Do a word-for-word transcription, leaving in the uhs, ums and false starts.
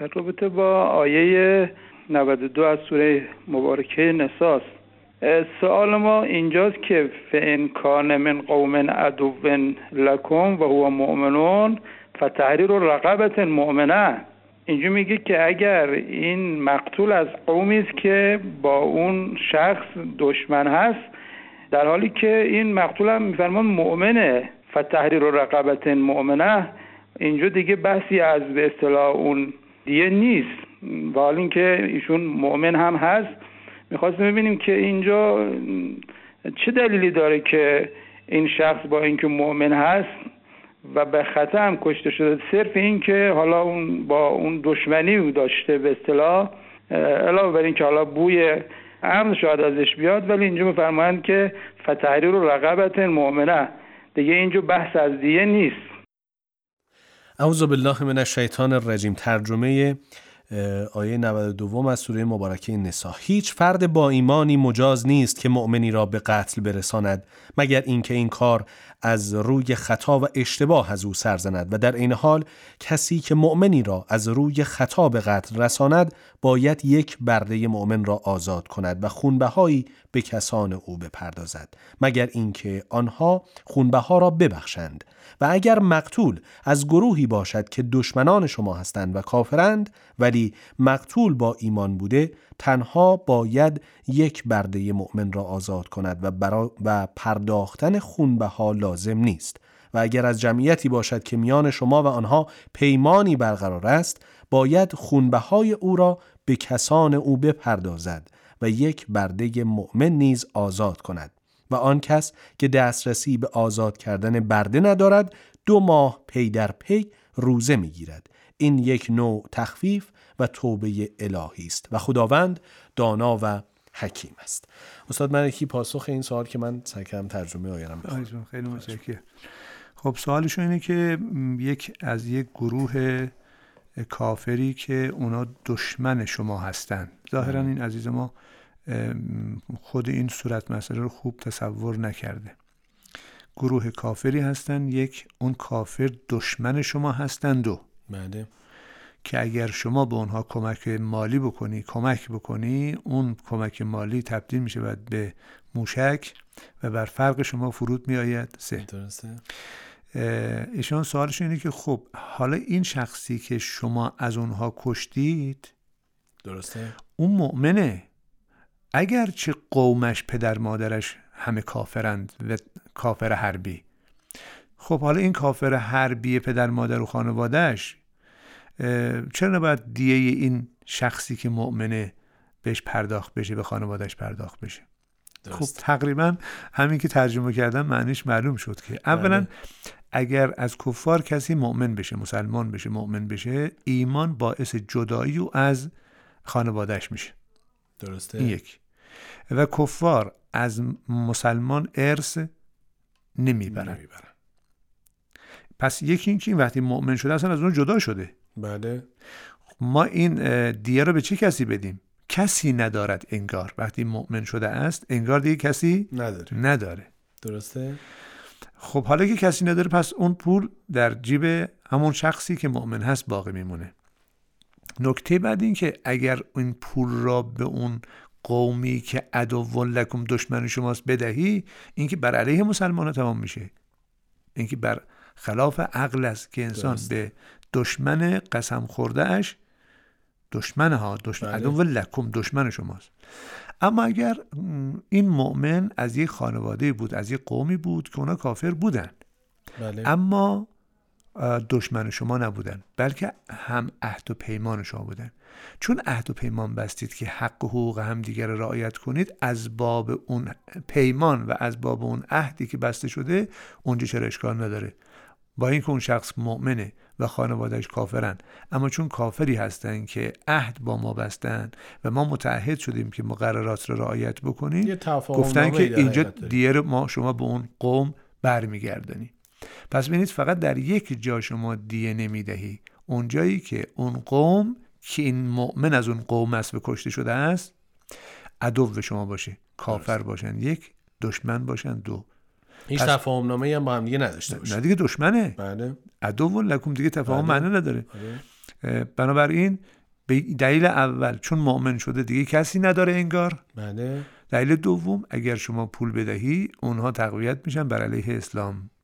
در رابطه با آیه نود و دو از سوره مبارکه نساء. سوال ما اینجاست که فإن کان من قوم عدو لکم و هو مؤمنون فتحریر رقبة مؤمنه. اینجا میگه که اگر این مقتول از قومی است که با اون شخص دشمن هست، در حالی که این مقتول هم میفرمان مؤمنه، فتحریر رقبة مؤمنه، اینجا دیگه بحثی از به اصطلاح اون دیگه نیست، و حال این که ایشون مؤمن هم هست. میخواستیم ببینیم که اینجا چه دلیلی داره که این شخص با اینکه مؤمن هست و به خطا هم کشته شده، صرف این که حالا اون با اون دشمنی داشته به اصطلاح، علاوه بر این که حالا بوی امن شاید ازش بیاد، ولی اینجا میفرمایند که فتحریر رقبة مؤمنه، دیگه اینجا بحث از دیه نیست. اعوذ بالله من الشیطان الرجیم. ترجمه آیه نود و دو از سوره مبارکه نساء. هیچ فرد با ایمانی مجاز نیست که مؤمنی را به قتل برساند مگر اینکه این کار از روی خطا و اشتباه از او سر زند، و در این حال کسی که مؤمنی را از روی خطا به قتل رساند باید یک برده مؤمن را آزاد کند و خونبهایی به کسان او بپردازد مگر اینکه آنها خونبها را ببخشند. و اگر مقتول از گروهی باشد که دشمنان شما هستند و کافرند ولی مقتول با ایمان بوده، تنها باید یک برده مؤمن را آزاد کند و برا و پرداختن خونبها لازم نیست. و اگر از جمعیتی باشد که میان شما و آنها پیمانی برقرار است، باید خونبهای او را به کسان او بپردازد و یک برده مؤمن نیز آزاد کند. و آن کس که دسترسی به آزاد کردن برده ندارد دو ماه پی در پی روزه میگیرد. این یک نوع تخفیف و توبه الهی است و خداوند دانا و حکیم است. استاد ملکی، پاسخ این سوال که من سعی کردم ترجمه آیرم بخونم. خیلی متشکرم. خب سوالشون اینه که یک از یک گروه کافری که اونا دشمن شما هستن، ظاهرا این عزیز ما خود این صورت مسئله رو خوب تصور نکرده. گروه کافری هستن، یک اون کافر دشمن شما هستن، دو بله که اگر شما به اونها کمک مالی بکنی کمک بکنی اون کمک مالی تبدیل میشه بعد به موشک و بر فرق شما فرود می آید. سه درسته. ایشان سوالش اینه که خب حالا این شخصی که شما از اونها کشتید، درسته، اون مؤمنه، اگر چه قومش پدر مادرش همه کافرند و کافر حربی، خب حالا این کافر حربی پدر مادر و خانوادهش چرا نباید دیه این شخصی که مؤمنه بهش پرداخت بشه، به خانوادهش پرداخت بشه؟ درست. خب تقریبا همین که ترجمه کردم معنیش معلوم شد که اولا اگر از کفار کسی مؤمن بشه، مسلمان بشه، مؤمن بشه، ایمان باعث جدایی او از خانوادهش میشه. درسته. این یک. و کفار از مسلمان ارث نمیبرن. نمیبرن. پس یکی این که این وقتی مؤمن شده اصلا از اون جدا شده. بله. ما این دیه رو به چه کسی بدیم؟ کسی ندارد انگار. وقتی مؤمن شده است انگار دیگه کسی نداره. نداره. درسته. خب حالا که کسی نداره پس اون پول در جیب همون شخصی که مؤمن هست باقی میمونه. نکته بعد این که اگر این پول را به اون قومی که عدو لکم دشمن شماست بدهی، این که بر علیه مسلمان ها تمام میشه. این که بر خلاف عقل است که انسان درست. به دشمن قسم خورده اش دشمن ها دشمن بله. عدو لکم دشمن شماست. اما اگر این مؤمن از یک خانواده بود، از یک قومی بود که اونا کافر بودن بله. اما دشمن شما نبودن، بلکه هم عهد و پیمان شما بودن. چون عهد و پیمان بستید که حق و حقوق هم دیگر را رعایت کنید، از باب اون پیمان و از باب اون عهدی که بسته شده اونجا چرا اشکال نداره. با اینکه اون شخص مؤمنه و خانوادهش کافرن، اما چون کافری هستن که عهد با ما بستن و ما متعهد شدیم که مقررات را رعایت بکنیم، گفتن که اینجا دیگه ما شما به اون قوم برمیگردانی. پس ببینید فقط در یک جا شما دیه نمیدهی، اون جایی که اون قوم که این مؤمن از اون قوم است و کشته شده است عدو شما باشه، کافر درست. باشن یک، دشمن باشن دو. هیچ تفاهم نامه‌ای هم با هم دیگه نداشته باشه. نه دیگه دشمنه. بله. عدو لکم دیگه تفاهم بله. معنی نداره. بنابراین دلیل اول چون مؤمن شده دیگه کسی نداره انگار. بله. دلیل دوم اگر شما پول بدهی اونها تقویت میشن بر علیه اسلام